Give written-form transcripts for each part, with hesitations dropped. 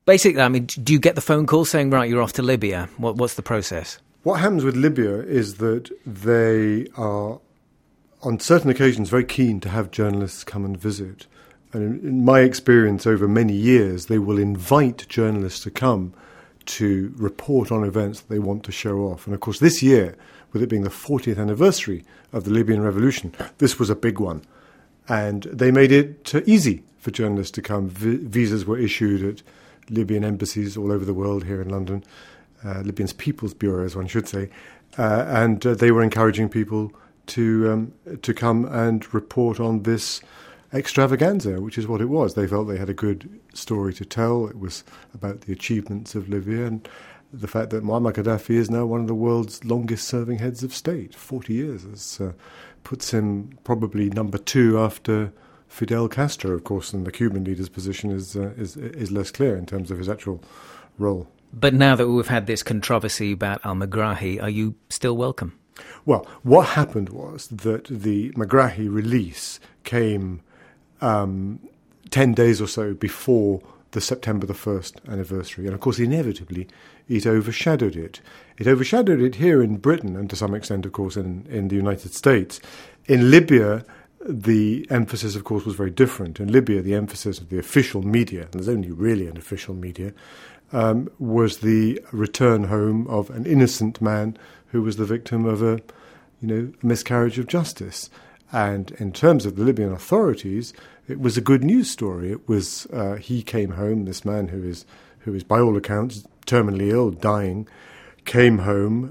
basically, I mean, do you get the phone call saying, right, you're off to Libya? What's the process? What happens with Libya is that they are, on certain occasions, very keen to have journalists come and visit. And in my experience over many years, they will invite journalists to come to report on events that they want to show off. And of course, this year, with it being the 40th anniversary of the Libyan revolution, this was a big one. And they made it easy for journalists to come. Visas were issued at Libyan embassies all over the world, here in London, Libyan's People's Bureau, as one should say, and they were encouraging people to come and report on this extravaganza, which is what it was. They felt they had a good story to tell. It was about the achievements of Libya and the fact that Muammar Gaddafi is now one of the world's longest-serving heads of state. 40 years puts him probably number 2 after Fidel Castro, of course, and the Cuban leader's position is less clear in terms of his actual role. But now that we've had this controversy about al-Megrahi, are you still welcome? Well, what happened was that the Megrahi release came 10 days or so before the September the 1st anniversary. And of course, inevitably, it overshadowed it. It overshadowed it here in Britain and to some extent, of course, in the United States. In Libya, the emphasis, of course, was very different. In Libya, the emphasis of the official media, and there's only really an official media, was the return home of an innocent man who was the victim of a miscarriage of justice. And in terms of the Libyan authorities, it was a good news story. It was he came home, this man who is by all accounts terminally ill, dying, came home,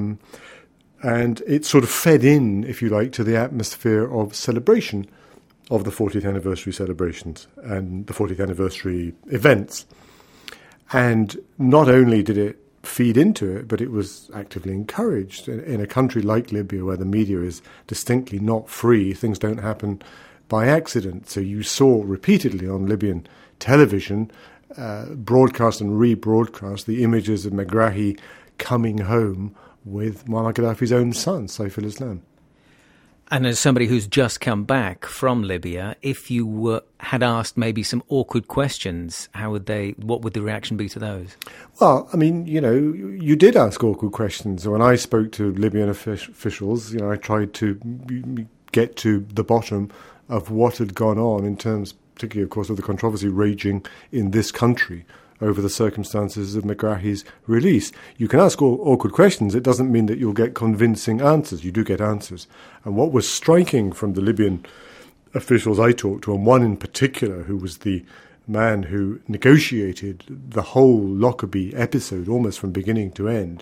and it sort of fed in, if you like, to the atmosphere of celebration of the 40th anniversary celebrations and the 40th anniversary events. And not only did it feed into it, but it was actively encouraged. In a country like Libya, where the media is distinctly not free, things don't happen by accident. So you saw repeatedly on Libyan television, broadcast and rebroadcast, the images of Megrahi coming home with Muammar Gaddafi's own son, Saif al-Islam. And as somebody who's just come back from Libya, if you had asked maybe some awkward questions, what would the reaction be to those? Well, I mean, you did ask awkward questions. When I spoke to Libyan officials, I tried to get to the bottom of what had gone on in terms, particularly, of course, of the controversy raging in this country over the circumstances of Megrahi's release. You can ask awkward questions. It doesn't mean that you'll get convincing answers. You do get answers. And what was striking from the Libyan officials I talked to, and one in particular who was the man who negotiated the whole Lockerbie episode almost from beginning to end,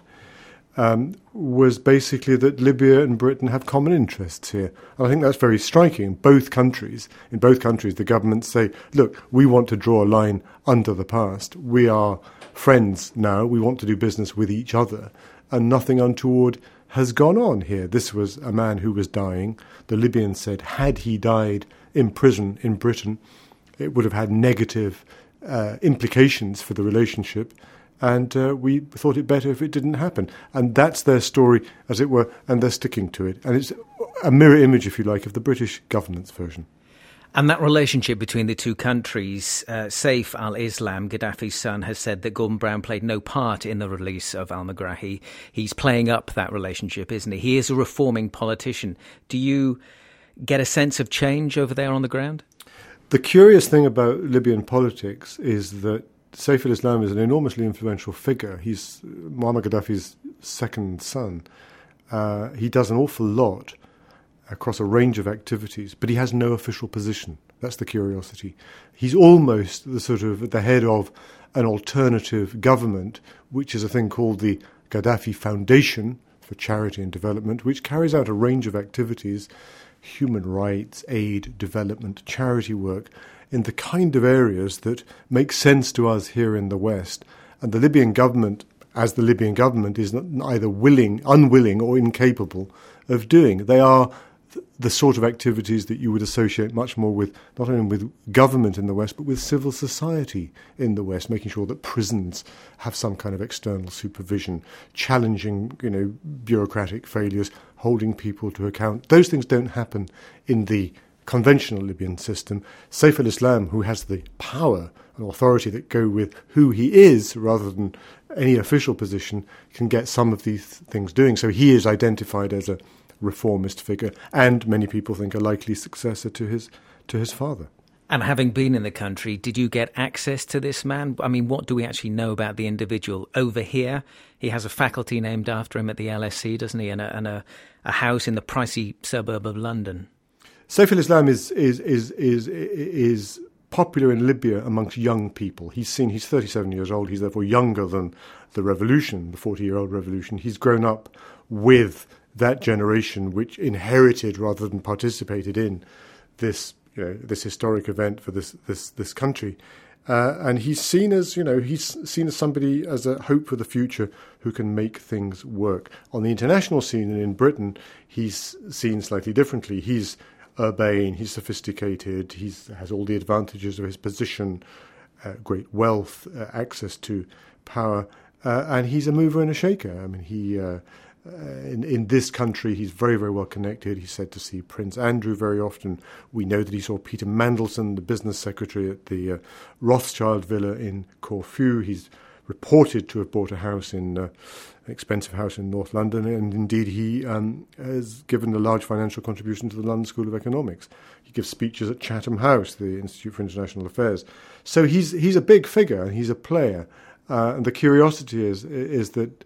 was basically that Libya and Britain have common interests here. And I think that's very striking. In both countries, the governments say, look, we want to draw a line under the past. We are friends now. We want to do business with each other. And nothing untoward has gone on here. This was a man who was dying. The Libyans said, had he died in prison in Britain, it would have had negative implications for the relationship. And we thought it better if it didn't happen. And that's their story, as it were, and they're sticking to it. And it's a mirror image, if you like, of the British government's version. And that relationship between the two countries, Saif al-Islam, Gaddafi's son, has said that Gordon Brown played no part in the release of al-Megrahi. He's playing up that relationship, isn't he? He is a reforming politician. Do you get a sense of change over there on the ground? The curious thing about Libyan politics is that Saif al-Islam is an enormously influential figure. He's Muammar Gaddafi's second son. He does an awful lot across a range of activities, but he has no official position. That's the curiosity. He's almost the head of an alternative government, which is a thing called the Gaddafi Foundation for Charity and Development, which carries out a range of activities, human rights, aid, development, charity work, in the kind of areas that make sense to us here in the West. And the Libyan government, as the Libyan government, is either unwilling or incapable of doing. They are the sort of activities that you would associate much more with, not only with government in the West, but with civil society in the West, making sure that prisons have some kind of external supervision, challenging, bureaucratic failures, holding people to account. Those things don't happen in the conventional Libyan system. Saif al-Islam, who has the power and authority that go with who he is rather than any official position can get some of these things doing. So he is identified as a reformist figure, and many people think a likely successor to his father. And having been in the country, did you get access to this man? I mean, what do we actually know about the individual? Over here, he has a faculty named after him at the LSE, doesn't he? And a house in the pricey suburb of London. Saif al-Islam is popular in Libya amongst young people. He's 37 years old. He's therefore younger than the revolution, the 40-year-old revolution. He's grown up with that generation which inherited rather than participated in this historic event for this country, and he's seen as somebody as a hope for the future who can make things work. On the international scene and in Britain, he's seen slightly differently. He's urbane, he's sophisticated, he has all the advantages of his position, great wealth, access to power, and he's a mover and a shaker. I mean, in this country, he's very, very well connected. He's said to see Prince Andrew very often. We know that he saw Peter Mandelson, the business secretary at the Rothschild Villa in Corfu. He's reported to have bought a house an expensive house in North London, and indeed he has given a large financial contribution to the London School of Economics. He gives speeches at Chatham House, the Institute for International Affairs. So he's a big figure, and he's a player. And the curiosity is that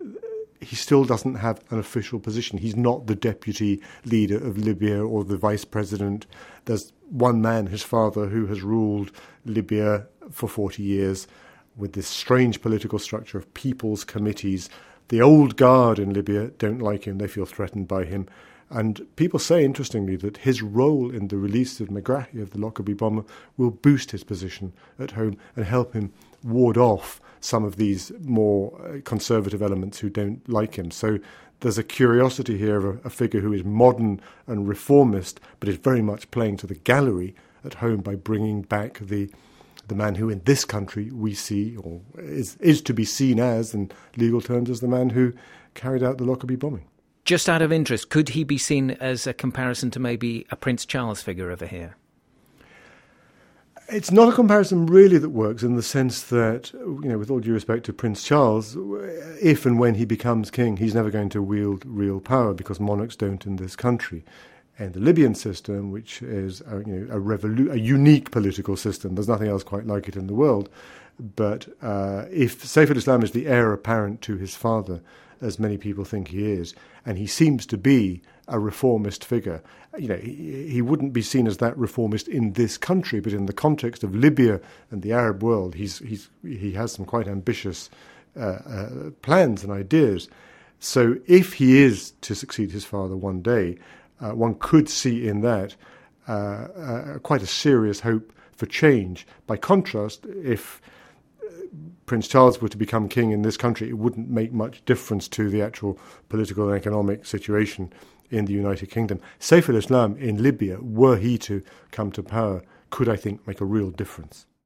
he still doesn't have an official position. He's not the deputy leader of Libya or the vice president. There's one man, his father, who has ruled Libya for 40 years with this strange political structure of people's committees. The old guard in Libya don't like him. They feel threatened by him. And people say, interestingly, that his role in the release of Megrahi, of the Lockerbie bomber, will boost his position at home and help him ward off some of these more conservative elements who don't like him. So there's a curiosity here of a figure who is modern and reformist, but is very much playing to the gallery at home by bringing back the man who in this country we see, or is to be seen as, in legal terms, as the man who carried out the Lockerbie bombing. Just out of interest, could he be seen as a comparison to maybe a Prince Charles figure over here? It's not a comparison really that works, in the sense that, with all due respect to Prince Charles, if and when he becomes king, he's never going to wield real power, because monarchs don't in this country. And the Libyan system, which is a unique political system, there's nothing else quite like it in the world. But if Saif al-Islam is the heir apparent to his father, as many people think he is, and he seems to be a reformist figure, he wouldn't be seen as that reformist in this country, but in the context of Libya and the Arab world, he has some quite ambitious plans and ideas. So if he is to succeed his father one day, one could see in that quite a serious hope for change. By contrast, if Prince Charles were to become king in this country, it wouldn't make much difference to the actual political and economic situation in the United Kingdom. Saif al-Islam in Libya, were he to come to power, could, I think, make a real difference.